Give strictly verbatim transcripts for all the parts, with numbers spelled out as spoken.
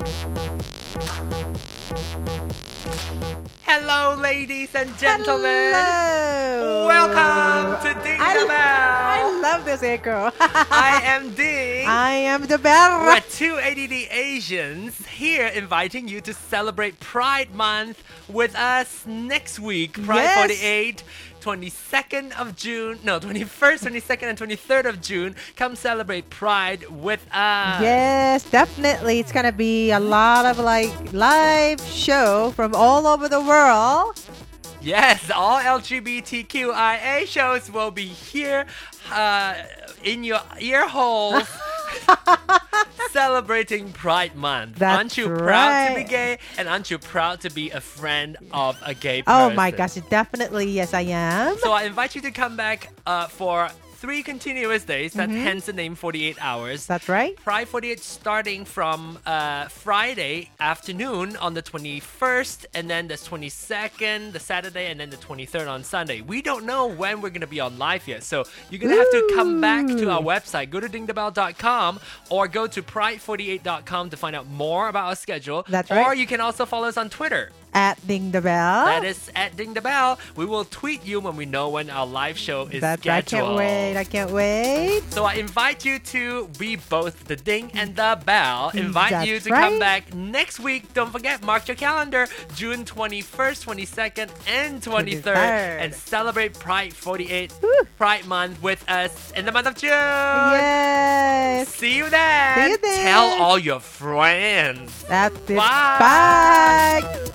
Hello, ladies and gentlemen. Hello. Welcome to Ding I, the Bell. I love this echo. I am Ding. I am the bell. We're two A D D Asians here inviting you to celebrate Pride Month with us next week. Pride Yes. forty-eight, twenty-second of June. No, twenty-first, twenty-second, and twenty-third of June. Come celebrate Pride with us. Yes, definitely. It's gonna be a lot of like live show from all over the world. Yes, all L G B T Q I A shows will be here uh, in your ear holes celebrating Pride Month. That's aren't you proud to be right. gay? And aren't you proud to be a friend of a gay Oh person? my gosh, definitely yes I am. So I invite you to come back uh, for three continuous days. That hence the name forty-eight hours. That's right. Pride forty-eight starting from uh, Friday afternoon on the twenty-first, and then the twenty-second, the Saturday, and then the twenty-third on Sunday. We don't know when we're going to be on live yet, so you're going to have to come back to our website. Go to ding the bell dot com or go to pride forty-eight dot com to find out more about our schedule. That's Or right. you can also follow us on Twitter. At Ding the Bell. That is at Ding the Bell. We will tweet you when we know when our live show is That's right. I scheduled. can't wait. I can't wait. So I invite you to be both the Ding and the Bell. Invite That's you to right. come back next week. Don't forget, mark your calendar. June twenty-first, twenty-second, and twenty-third. twenty-third. And celebrate Pride forty-eight Woo. Pride Month with us in the month of June. Yes. See you then. See you then. Tell all your friends. That's it. Bye. Bye.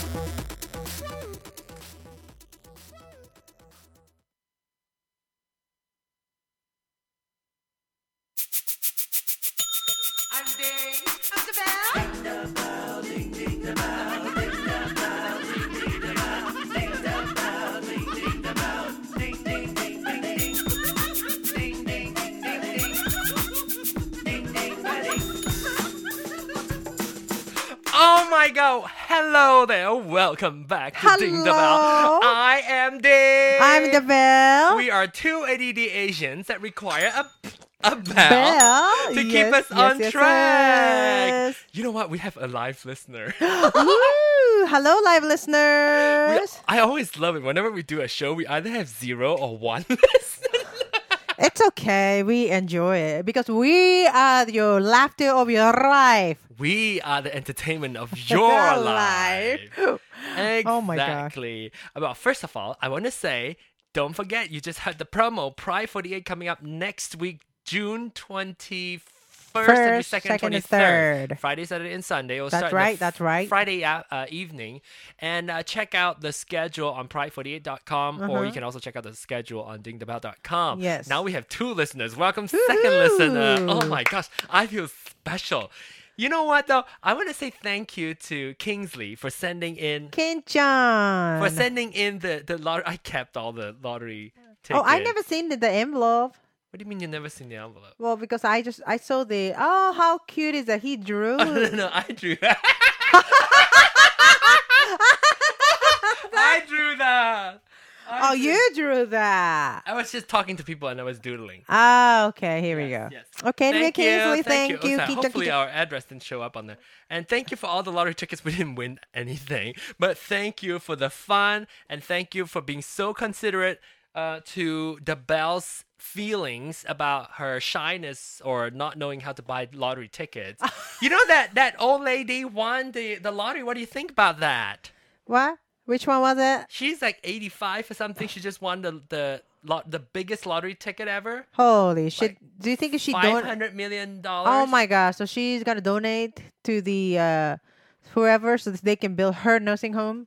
I'm Ding. I'm the Bell. Oh my god! Hello there! Welcome back to Ding the Bell. Hello. I am Ding. I'm the Bell. We are two A D D Asians that require a a bell, Bell. to keep Yes, us yes, on yes, track. yes. You know what? We have a live listener. Woo! Hello, live We- listeners. I always love it. Whenever we do a show, we either have zero or one listener. It's okay. We enjoy it because we are your laughter of your life. We are the entertainment of your life. Exactly. Oh my gosh. Well, first of all, I want to say, don't forget, you just had the promo Pride forty-eight coming up next week, June twenty-first, First, twenty-second, second, and twenty-third. third. Friday, Saturday, and Sunday. It'll That's start the right, f- that's right. Friday uh, uh, evening. And uh, check out the schedule on pride forty-eight dot com, or you can also check out the schedule on ding the bell dot com. Uh-huh. Yes. Now we have two listeners. Welcome, second Woohoo! listener. Oh my gosh, I feel special. You know what though? I want to say thank you to Kingsley for sending in King John. for sending in the the lottery. I kept all the lottery tickets. Oh, I never seen the, the envelope. What do you mean you never seen the envelope? Well, because I just I saw the oh how cute is that he drew. Oh, no, no, no, I drew that. I drew that. I Oh, drew- you drew that. I was just talking to people and I was doodling. Ah, okay. Here we Yes, go. yes. Okay, anyway, Thank you, Kingsley, thank thank you. you. Oh, sorry, King John, hopefully King John. our address didn't show up on there. And thank you for all the lottery tickets. We didn't win anything, but thank you for the fun and thank you for being so considerate uh, to the Belle's feelings about her shyness or not knowing how to buy lottery tickets. You know that that old lady won the the lottery. What do you think about that? What? Which one was it? She's like eighty-five or something. She just won the the lot the biggest lottery ticket ever. Holy shit! Like Do you think she Five don't? hundred million dollars. Oh my gosh! So she's gonna donate to the uh, whoever so that they can build her nursing home.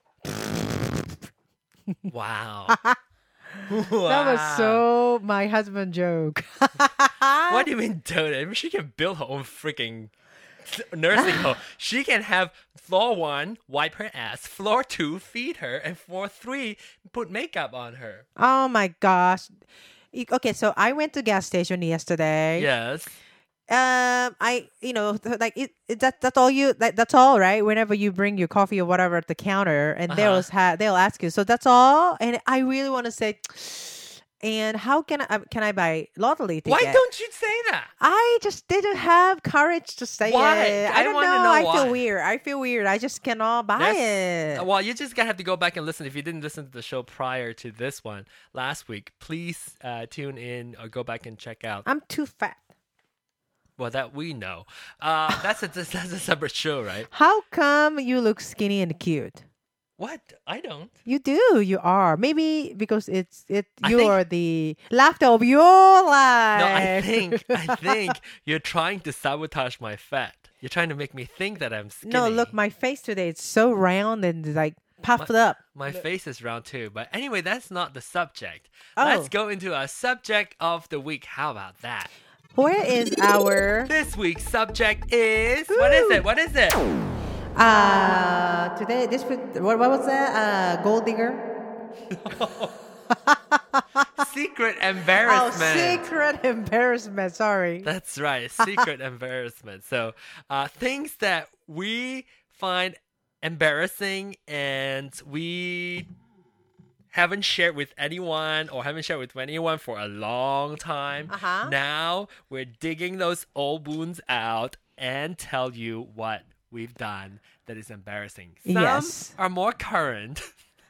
Wow. That was so my husband joke. What do you mean donate? I mean, she can build her own freaking nursing home. She can have floor one, wipe her ass, floor two, feed her, and floor three, put makeup on her. Oh my gosh! Y- Okay, so I went to gas station yesterday. Yes. Um, I you know th- like it, it that that's all you like that's all right. Whenever you bring your coffee or whatever at the counter, and they'll Uh-huh. ha- they'll ask you. So that's all. And I really want to say, And how can I can I buy lottery ticket? Why don't you say that? I just didn't have courage to say Why? it. I I don't wanna know. know I why. feel weird. I feel weird. I just cannot buy That's- it. Well, you just gotta have to go back and listen. If you didn't listen to the show prior to this one last week, please uh, tune in or go back and check out. I'm too fat. Well, that we know. Uh, that's a that's a separate show, right? How come you look skinny and cute? What? I don't. You do. You are. Maybe because it's it. I You think- are the laughter of your life. No, I think I think you're trying to sabotage my fat. You're trying to make me think that I'm skinny. No, look, my face today is so round and like puffed up. My face is round too. But anyway, that's not the subject. Oh. Let's go into our subject of the week. How about that? Where is our This week's subject is what is it? What is it? uh today? This would- what, what was that? Uh, gold digger. Secret Oh, embarrassment. secret embarrassment. Sorry. That's right, secret embarrassment. So, uh, things that we find embarrassing and we haven't shared with anyone or haven't shared with anyone for a long time. Uh-huh. Now we're digging those old wounds out and tell you what we've done that is embarrassing. Some Yes. are more current.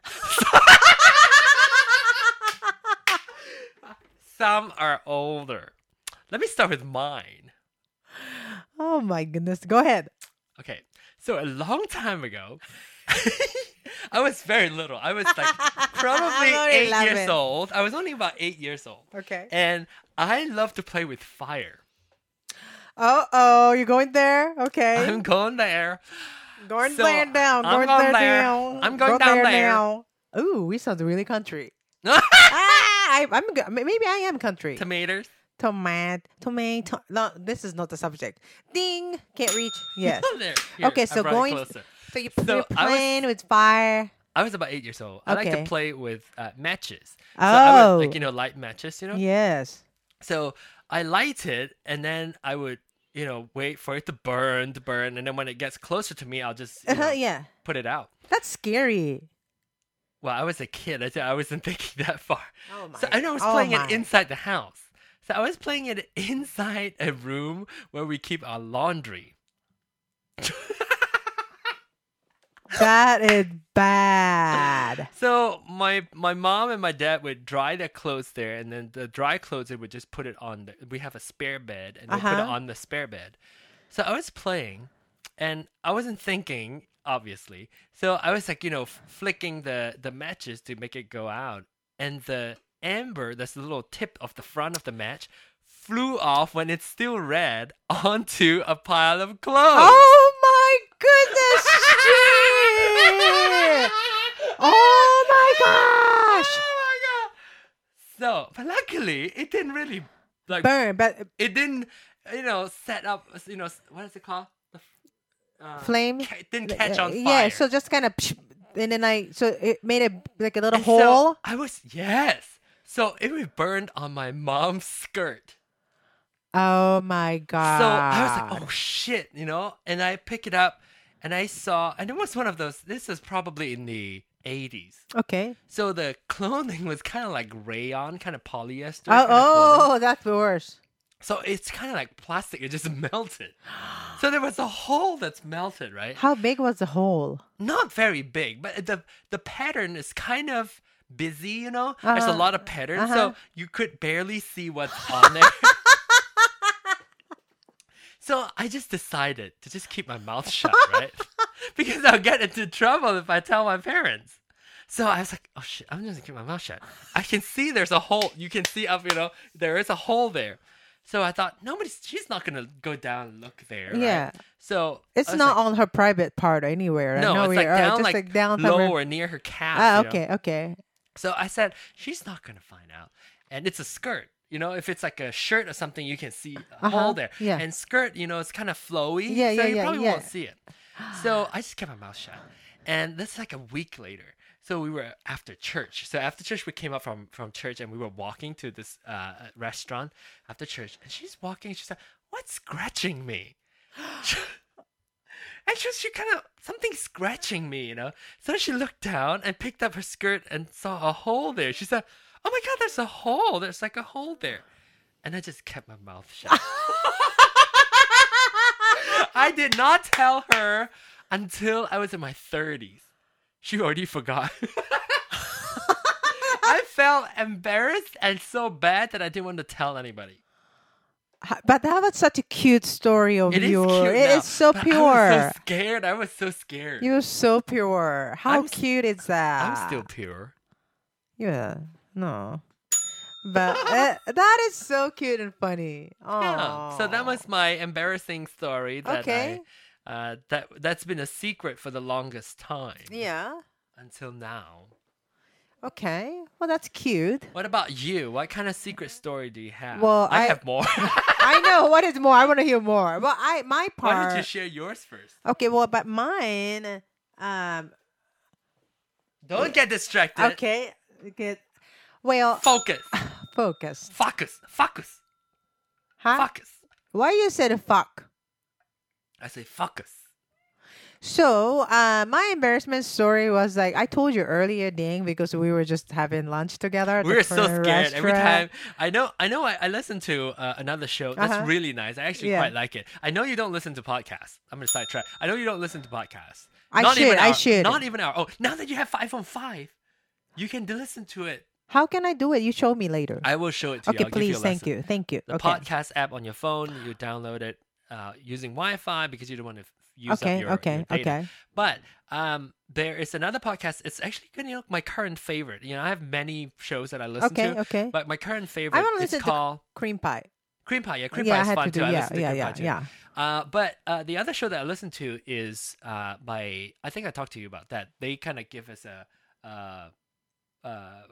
Some are older. Let me start with mine. Oh my goodness. Go ahead. Okay, so a long time ago, I was very little. I was like probably I'm only eight eleven. years old. I was only about eight years old. Okay. And I love to play with fire. Oh, oh, you're going there? Okay. I'm going there. going so, there down. I'm Going going there there. down. I'm going Go down there. there. Now. Ooh, we sound really country. ah, I, I'm good. Maybe I am country. Tomatoes. Tomato, tomato. No, this is not the subject. Ding. Can't reach. Yes. There. Here, Okay, I so brought it going- closer. So you, So you're I was- playing with fire. I was about eight years old. I like Okay. to play with uh, matches. So I Oh. would, like, you know, light matches, you know? Yes. So I light it, and then I would, you know, wait for it to burn, to burn, and then when it gets closer to me, I'll just you Uh-huh, know, yeah. put it out. That's scary. Well, I was a kid. I, th- I wasn't thinking that far. Oh my. So I know I was oh playing my. it inside the house. So I was playing it inside a room where we keep our laundry. That is bad. So my my mom and my dad would dry their clothes there, and then the dry clothes they would just put it on. The, we have a spare bed, and they put it Uh-huh. on the spare bed. So I was playing, and I wasn't thinking, obviously. So I was like, you know, f- flicking the the matches to make it go out, and the amber, that's the little tip of the front of the match, flew off when it's still red onto a pile of clothes. Oh my goodness! shit! Oh my gosh! Oh my god! So, but luckily, it didn't really like. Burn, but It didn't, you know, set up. You know, what is it called? The f- uh, flame. ca- it didn't catch on fire. Yeah, so just kind of, and then I, so it made a like a little And so hole. I was yes. So it was burned on my mom's skirt. Oh my god! So I was like, oh shit, you know, and I pick it up, and I saw, and it was one of those. This was probably in the eighties. okay. So the clothing was kind of like rayon, kind of polyester. Oh, kind of clothing. oh, that's worse. So it's kind of like plastic. It just melted. So there was a hole that's melted, right? How big was the hole? Not very big, but the the pattern is kind of busy, you know? There's a Uh-huh. lot of patterns, Uh-huh. so you could barely see what's on there. So I just decided to just keep my mouth shut, right? Because I'll get into trouble if I tell my parents. So I was like, oh shit, I'm just gonna keep my mouth shut. I can see there's a hole. You can see up, you know, there is a hole there. So I thought, nobody's, she's not gonna go down and look there. right? Yeah. So It's I was not like, on her private part anywhere. I no, know it's like where- oh, down, just like, like down low somewhere. or near her calf. Ah, you know? okay, okay. So I said, she's not going to find out. And it's a skirt. You know, if it's like a shirt or something, you can see a Uh-huh, hole there. yeah. And skirt, you know, it's kind of flowy. Yeah, so yeah, you yeah, probably yeah. won't see it. So I just kept my mouth shut. And that's like a week later. So we were after church. So after church, we came up from, from church and we were walking to this uh, restaurant after church. And she's walking. She said, what's scratching me? And she, was- she kind of, something scratching me, you know? So she looked down and picked up her skirt and saw a hole there. She said, oh my God, there's a hole. There's like a hole there. And I just kept my mouth shut. I did not tell her until I was in my thirties. She already forgot. I felt embarrassed and so bad that I didn't want to tell anybody. But that was such a cute story of It is yours. cute It now, is so but pure. I was so scared. I was so scared. You're so pure. How I'm s- cute is that? I'm still pure. Yeah. No. But uh, that is so cute and funny. Yeah. So that Aw. was my embarrassing story that Okay. I uh, that that's been a secret for the longest time Yeah. until now. Okay. Well, that's cute. What about you? What kind of secret story do you have? Well, I, I- have more. I know. What is more? I want to hear more. Well, I my part. Why don't you share yours first? Okay. Well, but mine. Um. Don't get distracted. Okay. Good. Well, Focus. focus. Focus. Focus. Huh? Focus. Why you said fuck? I say focus. So, uh, my embarrassment story was like I told you earlier, Ding, because we were just having lunch together. At We the were so Korean scared every restaurant. time. I know. I know. I, I listened to uh, another show. That's Uh-huh. really nice. I actually Yeah. quite like it. I know you don't listen to podcasts. I'm gonna sidetrack. I know you don't listen to podcasts. I not should, Even I our, should. Not even our. Oh, now that you have iPhone five, you can listen to it. How can I do it? You show me later. I will show it to Okay, you. I'll give you please. a Thank lesson. you. Thank you. The okay. podcast app on your phone. You download it uh, using Wi-Fi because you don't want to f- use Okay. up your, okay. your data. Okay. But um, there is another podcast. It's actually you know my current favorite. You know, I have many shows that I listen Okay. to, Okay. but my current favorite wanna is listen to called Cream pie. Cream Pie. Yeah, Cream yeah, Pie I is had fun to do. too. I Yeah. listen to Yeah. Cream Yeah. Pie too. Yeah. Uh, but uh, the other show that I listen to is uh, by I think I talked to you about that. They kind of give us a uh, uh,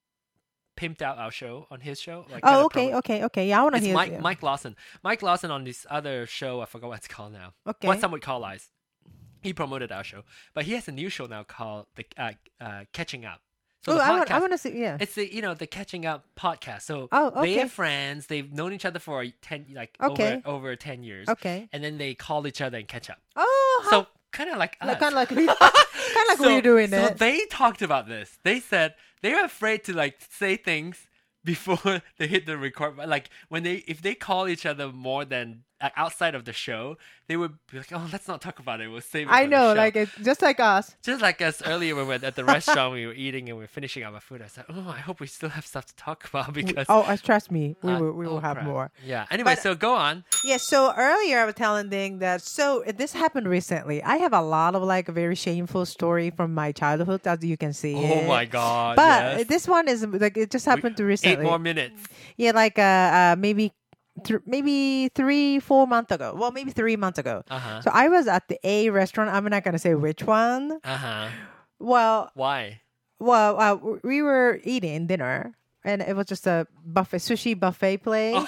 pimped out our show on his show. Like kinda Oh, okay. promo- Okay. Okay. Yeah, I want to It's hear. Mike yeah. Mike Lawson. Mike Lawson on this other show. I forgot what it's called now. Okay. What Some Would Call Lies. He promoted our show, but he has a new show now called the uh, uh, Catching Up. So Oh, the I want. I podcast- want to see. Yeah. it's the you know the Catching Up podcast. So Oh, they okay. are friends. They've known each other for ten like Okay. over over ten years. Okay. And then they call each other and catch up. Oh, how, So kind of like like, us. kind of like kind of like so, what you're doing so it. they talked about this. They said they're afraid to like say things before they hit the record. But like when they if they call each other more than uh, outside of the show, they would be like, "Oh, let's not talk about it. We'll save it." I for know, the show." like it's just like us. Just like us earlier when we were at the restaurant, we were eating and we were finishing our food. I said, "Oh, I hope we still have stuff to talk about because." Oh, uh, trust me, we uh, will. We will oh, have crap. more. Yeah. Anyway, But- so go on. Yeah, so earlier I was telling Ding that so this happened recently. I have a lot of like a very shameful story from my childhood, as you can see. Oh my God! But yes. this one is like it just happened to Eight recently. more minutes. Yeah, like uh, uh maybe th- maybe three four months ago. Well, maybe three months ago. Uh huh. So I was at the A restaurant. I'm not gonna say which one. Uh huh. Well, Why? well, uh, w- we were eating dinner, and it was just a buffet sushi buffet place.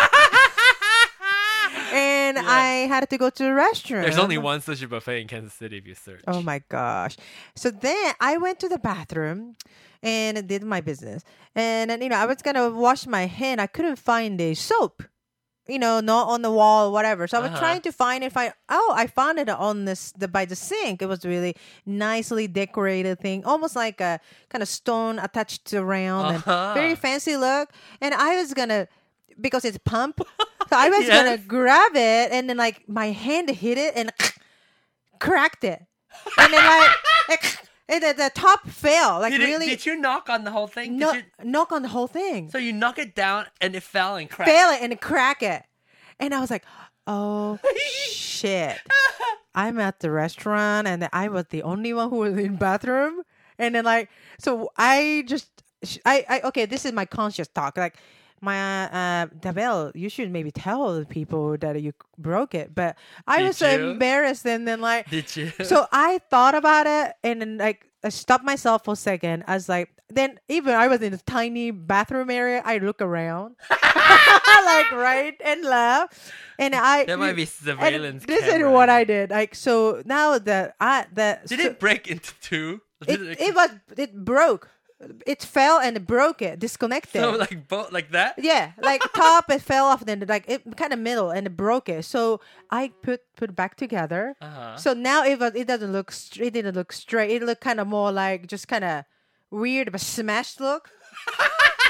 And Yes. I had to go to the restroom. There's only one sushi buffet in Kansas City if you search. Oh my gosh. So then I went to the bathroom and did my business. And then, you know, I was going to wash my hand. I couldn't find a soap, you know, not on the wall, whatever. So I was Uh-huh. trying to find it. Find, oh, I found it on this, the, by the sink. It was really nicely decorated thing, almost like a kind of stone attached around Uh-huh. and very fancy look. And I was going to, because it's pump, so I was Yes. going to grab it and then like my hand hit it and cracked it. And then like, like and the, the top fell. Like Did, it- really did you knock on the whole thing? no, Did you, knock on the whole thing. so you knock it down and it fell and cracked. Fail it and crack it. And I was like, oh shit. I'm at the restaurant and I was the only one who was in bathroom. And then like, so I just, I, I okay, this is my conscious talk. Like, my uh Dabel, you should maybe tell the people that you broke it. But I Did was so you? embarrassed and then like Did you? so I thought about it and then like I stopped myself for a second. I was like then even I was in a tiny bathroom area, I look around like right and left. And I There might be and surveillance. this is camera. what I did. Like so now that I that Did so- it break into two? it, Did it was it broke. It fell and it broke it, disconnected. so like both like that? Yeah, like top it fell off, then like it kind of middle and it broke it. So I put put it back together. Uh-huh. So now it was it doesn't look str- it didn't look straight. It looked kind of more like just kind of weird but smashed look.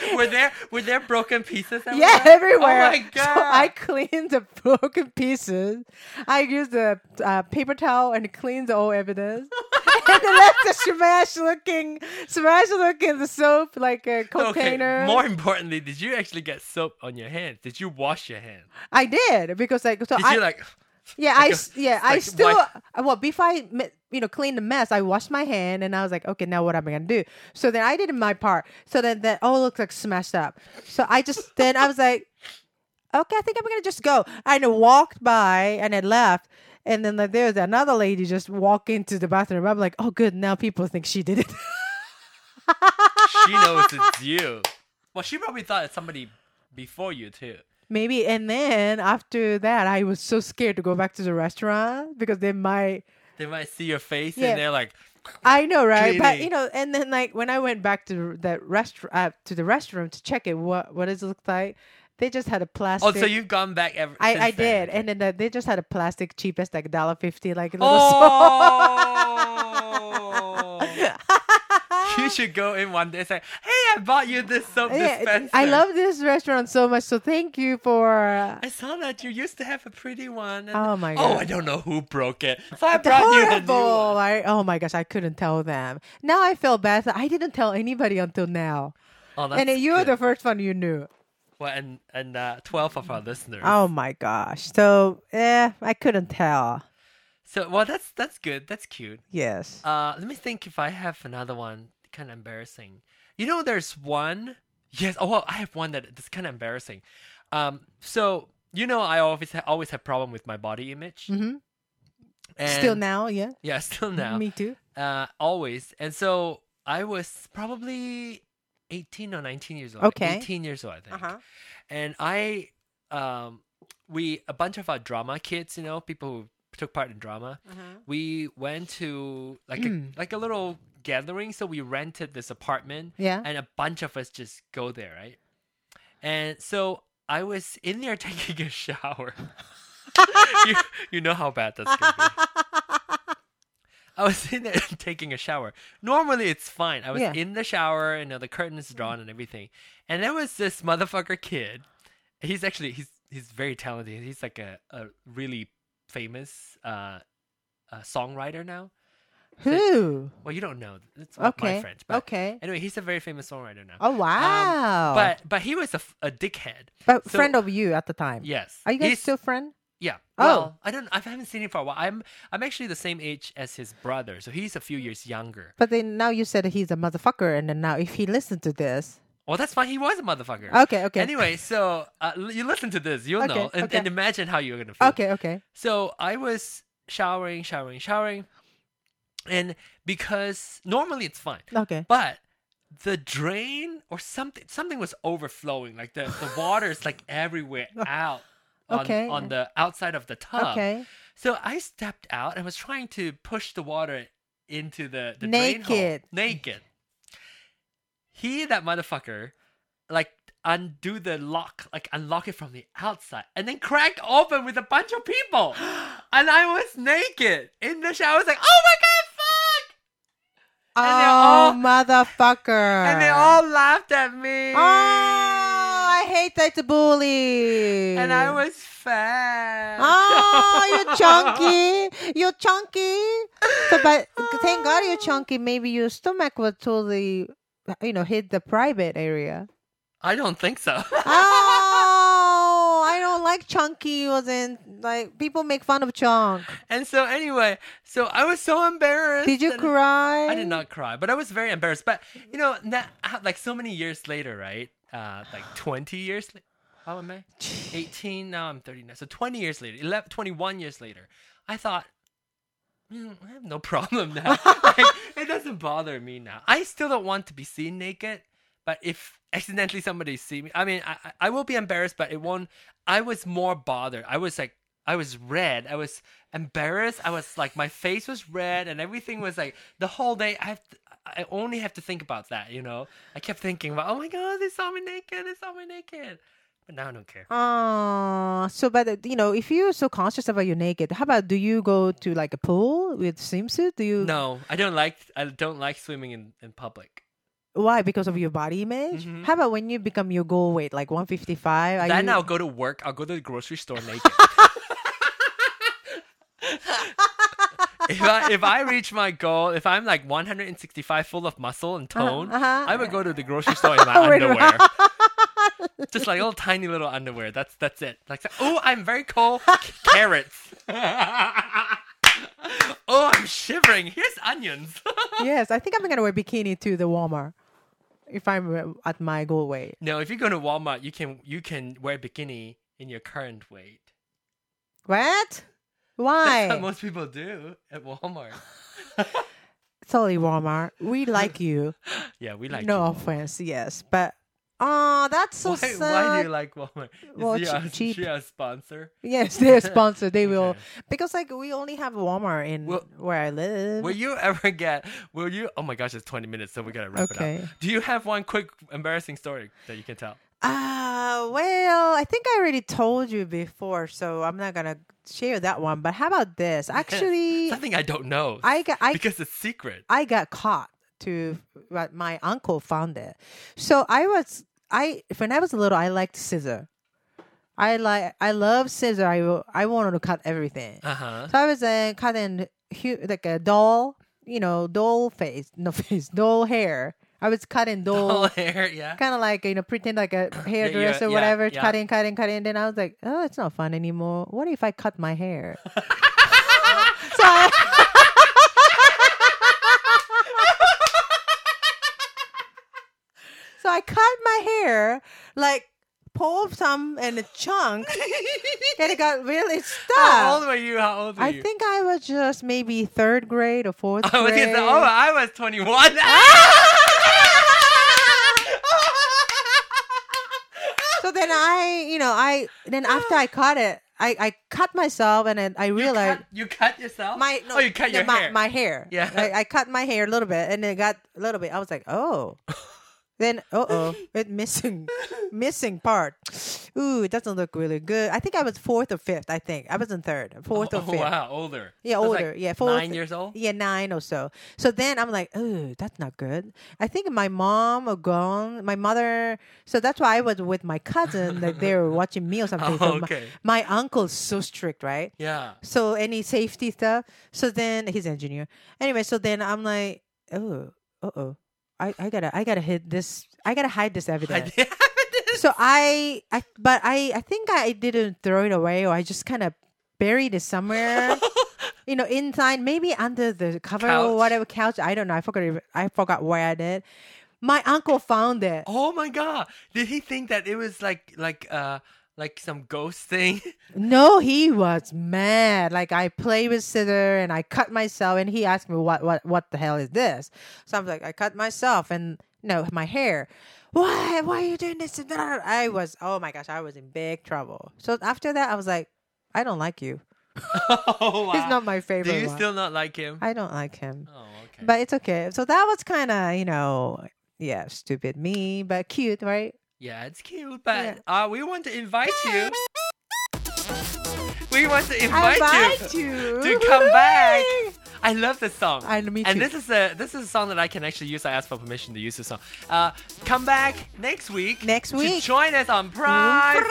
were there were there broken pieces everywhere? Yeah, everywhere. Oh my god! So I cleaned the broken pieces. I used the uh, paper towel and cleaned the old evidence. And then left the smash looking, smash looking the soap like a container. Okay, more importantly, did you actually get soap on your hands? Did you wash your hands? I did because like so Did I you like? yeah like I a- s- yeah I like still wipe- uh, well before I mi- you know cleaned the mess I washed my hand and I was like okay now what am I gonna do? So then I did my part. So then that all looks like smashed up. So I just then I was like okay I think I'm gonna just go. And I walked by and I left. And then like there's another lady just walk into the bathroom. I'm like, oh, good. Now people think she did it. She knows it's you. Well, she probably thought it's somebody before you too. Maybe. And then after that, I was so scared to go back to the restaurant because they might. They might see your face Yeah. and they're like, I know, right? But Cleaning. you know, and then like when I went back to the restaurant uh, to the restroom to check it, what what does it look like? They just had a plastic. oh, so you've gone back ever? I, since I then. did, and then the, they just had a plastic cheapest like dollar fifty, like little. soap. Oh. You should go in one day and say, "Hey, I bought you this soap Yeah, dispenser. I love this restaurant so much, so thank you for. I saw that you used to have a pretty one. And Oh my Oh, God. I don't know who broke it. So I brought you a new Horrible! one. I, oh my gosh, I couldn't tell them. Now I feel bad. that I didn't tell anybody until now, Oh, that's and then you were good. the first one you knew. Well, and and uh, twelve of our listeners. Oh my gosh! So, eh, I couldn't tell. So well, that's that's good. That's cute. Yes. Uh, let me think if I have another one. Kind of embarrassing. You know, there's one. Yes. Oh, well, I have one that that's kind of embarrassing. Um. So you know, I always ha- always have problem with my body image. Mm-hmm. And Still now, yeah. Yeah, still now. Me too. Uh, always. And so I was probably eighteen or nineteen years old. Okay. eighteen years old, I think. Uh-huh. And I, um, we, a bunch of our drama kids, you know, people who took part in drama, Uh-huh. we went to like a, Mm. like a little gathering. So we rented this apartment Yeah. and a bunch of us just go there, right? And so I was in there taking a shower. you, you know how bad that's going to be. I was in there taking a shower. Normally it's fine. I was Yeah. in the shower, and you know, the curtain is drawn and everything. And there was this motherfucker kid. He's actually he's he's very talented. He's like a, a really famous uh, uh songwriter now. Who? Well, you don't know. It's not Okay. my French. But Okay. anyway, he's a very famous songwriter now. Oh wow! But but he was a, f- a dickhead. but so- friend of you at the time. Yes. Are you guys He's- still friend? Yeah. Oh. Well, I don't. I haven't seen him for a while. I'm. I'm actually the same age as his brother, so he's a few years younger. But then now you said he's a motherfucker, and then now if he listened to this, Well, that's fine. He was a motherfucker. okay, okay, Anyway, so uh, l- you listen to this, you'll Okay, know, and, okay. and imagine how you're gonna feel. okay, okay. So I was showering, showering, showering, and because normally it's fine, Okay. but the drain or something, something was overflowing. Like the the water is like everywhere out. On, Okay. on the outside of the tub. Okay. So I stepped out and was trying to push the water into the, the drain hole. Naked. Naked. He, that motherfucker, like undo the lock, like unlock it from the outside, and then cracked open with a bunch of people. And I was naked in the shower. I was like, oh my god, fuck! Oh, And they're all- motherfucker! And they all laughed at me. Oh, I hate that bully. And I was fat. Oh, you're chunky. You're chunky. So, but thank God you're chunky. Maybe your stomach was totally, you know, hit the private area. I don't think so. Oh, I don't like chunky. Wasn't like people make fun of chunk. And so anyway, so I was so embarrassed. Did you and- cry? I did not cry, but I was very embarrassed. But you know, that, like so many years later, right? Uh, like twenty years. La- How am I? eighteen. Now I'm thirty-nine. So twenty years later, eleven, twenty-one years later, I thought, "Hmm, I have no problem now. Like, it doesn't bother me now. I still don't want to be seen naked. But if accidentally somebody see me, I mean, I I- I will be embarrassed, but it won't. I was more bothered. I was like, I was red. I was embarrassed. I was like, my face was red, and everything was like the whole day. I have, to, I only have to think about that. You know, I kept thinking about, oh my god, they saw me naked. They saw me naked. But now I don't care. Oh, so but uh, you know, if you're so conscious about your naked, how about do you go to like a pool with swimsuit? Do you? No, I don't like. I don't like swimming in in public. Why? Because of your body image? Mhm. How about when you become your goal weight, like one fifty-five? Are Then you... I'll go to work. I'll go to the grocery store naked. If I if I reach my goal, if I'm like one sixty-five full of muscle and tone, uh-huh. I would go to the grocery store in my Wait, underwear. Just like little tiny little underwear. That's that's it. Like, oh, I'm very cold. Carrots. Oh, I'm shivering. Here's onions. Yes, I think I'm gonna wear bikini to the Walmart if I'm uh, at my goal weight. No, if you go to Walmart, you can you can wear bikini in your current weight. What? That's Why? what most people do at Walmart. Sorry, Walmart. We like you. Yeah, we like no you. offense, yes, but oh, that's so Why, sad. why do you like Walmart? Is Well, she, a, che- cheap. she a sponsor? Yes, they're sponsored. They will Okay. because like we only have Walmart in Well, where I live. Will you ever get? Will you? Oh my gosh, it's twenty minutes, so we gotta wrap it Okay. up. Do you have one quick embarrassing story that you can tell? Uh, well, I think I already told you before, so I'm not gonna share that one. But how about this? Actually, Something I don't know. I got I because it's secret. I got caught to but my uncle found it. So I was I when I was little, I liked scissor. I like I love scissor. I will- I wanted to cut everything. Uh huh. So I was uh, cutting hu- like a doll, you know, doll face, no face, doll hair. I was cutting Whole doll, hair, yeah. kind of like you know, pretend like a hairdresser, yeah, whatever, yeah. cutting, cutting, cutting. And then I was like, oh, it's not fun anymore. What if I cut my hair? so I, so I cut my hair, like pulled some in a chunk, and it got really stuck. How old were you? How old were I you? think I was just maybe third grade or fourth I was grade. gonna say, oh, I was twenty-one. So then I, you know, I then after I cut it, I, I cut myself, and then I you, realized cut, you cut yourself? my no, oh, you cut no, your my, hair. my hair. Yeah. I, I cut my hair a little bit, and it got a little bit. I was like, oh. Then, uh oh, it missing, missing part. Ooh, it doesn't look really good. I think I was fourth or fifth. I think I was in third, fourth oh, or fifth. wow, older. Yeah, So it's older. like yeah, fourth. Nine years old. Yeah, nine or so. So then I'm like, oh, that's not good. I think my mom were gone. My mother. So that's why I was with my cousin. Like they were watching me or something. So Oh, my- okay. my, uncle's so strict, right? Yeah. So any safety stuff. So then he's an engineer. Anyway, so then I'm like, oh, uh oh, I, I gotta I gotta hit this. I gotta hide this I evidence. did. So I, I, but I, I think I didn't throw it away, or I just kind of buried it somewhere. You know, inside, maybe under the cover Couch. or whatever couch. I don't know. I forgot. if- I forgot where I did. My uncle found it. Oh my god! Did he think that it was like like uh like some ghost thing? No, he was mad. Like I played with scissor and I cut myself, and he asked me what what what the hell is this? So I'm like, I cut myself, and no, my hair. Why? Why are you doing this? I was. Oh my gosh, I was in big trouble. So after that, I was like, I don't like you. Oh wow! He's not my Do favorite you one. still not like him? I don't like him. Oh okay. But it's okay. So that was kind of, you know, yeah, stupid me, but cute, right? Yeah, it's cute, but Yeah. uh, we want to invite you. We want to I invite invite you you to come back. I love this song. I me And too. this is a this is a song that I can actually use. I asked for permission to use this song. Uh, come back next week. Next to week. join us on Pride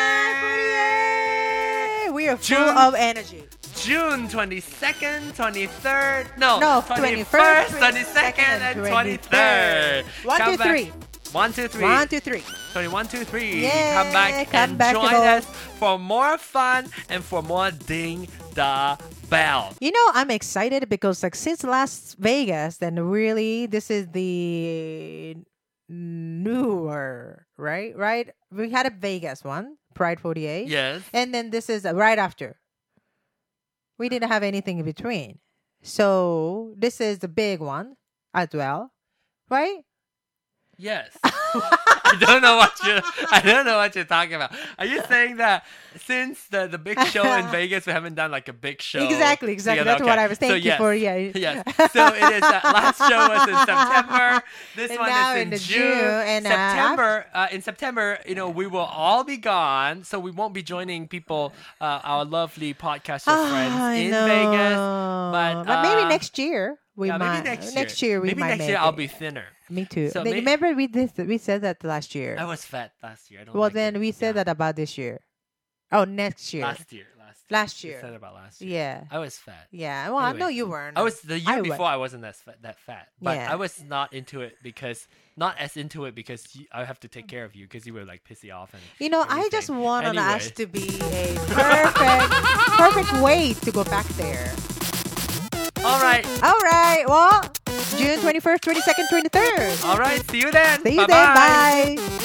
Pride forty-eight. We are full June- of energy. June twenty-second, twenty-third. No, No, twenty-first, twenty-first, twenty-second, and twenty-third. One, Come two, back. three. One, two, three. One, two, three. twenty-one, two, three. Yay, Come back come and back, join people. us for more fun and for more Ding Da Bell. You know, I'm excited because like since Las Vegas, then really this is the newer, right? Right? We had a Vegas one, Pride forty-eight. Yes. And then this is uh, right after. We didn't have anything in between. So this is the big one as well, right? Yes. I don't know what you I don't know what you're talking about. Are you saying that since the, the big show in Vegas we haven't done like a big show? Exactly, exactly. together? That's what Okay. I was So thanking yes. for. Yeah. Yes. So it is uh, last show was in September. This And one now is in, in the June. June, and, uh, September uh, in September, you know, we will all be gone. So we won't be joining people, uh, our lovely podcaster Ah, friends I in know. Vegas. But, maybe uh, next year. We yeah, might maybe next year. next year we maybe might next make year I'll it. be thinner. Me too. So Then may- remember we did we said that last year. I was fat last year. I don't Well, like then it. we said Yeah. that about this year. Oh, next year. last year. Last year. Last We year. said about last year. Yeah. I was fat. Yeah. Well, I know Anyway, you weren't. I was the year I wa- before. I wasn't that fat, that fat, but Yeah. I was not into it because not as into it because you, I have to take care of you because you were like pissy off and You know, I just everything. want Anyway. us to be a perfect, perfect way to go back there. All right, All right. Well, June twenty-first, twenty-second, twenty-third. all right. See you then. See you Bye-bye. then. Bye.